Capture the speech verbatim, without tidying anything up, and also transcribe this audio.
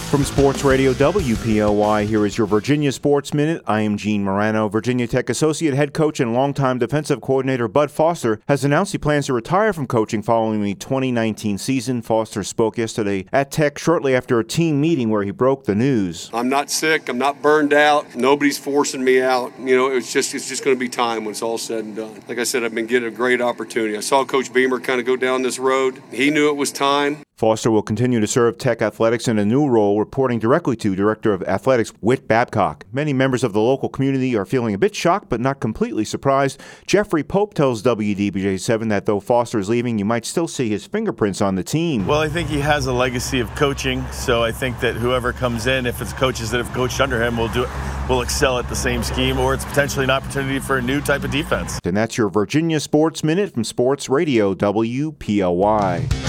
From Sports Radio W P L Y, here is your Virginia Sports Minute. I am Gene Morano. Virginia Tech Associate Head Coach and longtime defensive coordinator Bud Foster has announced he plans to retire from coaching following the twenty nineteen season. Foster spoke yesterday at Tech shortly after a team meeting where he broke the news. I'm not sick. I'm not burned out. Nobody's forcing me out. You know, it's just it's just going to be time when it's all said and done. Like I said, I've been getting a great opportunity. I saw Coach Beamer kind of go down this road. He knew it was time. Foster will continue to serve Tech Athletics in a new role, reporting directly to Director of Athletics Whit Babcock. Many members of the local community are feeling a bit shocked but not completely surprised. Jeffrey Pope tells W D B J seven that though Foster is leaving, you might still see his fingerprints on the team. Well, I think he has a legacy of coaching, so I think that whoever comes in, if it's coaches that have coached under him, will do it, will excel at the same scheme, or it's potentially an opportunity for a new type of defense. And that's your Virginia Sports Minute from Sports Radio W P L Y.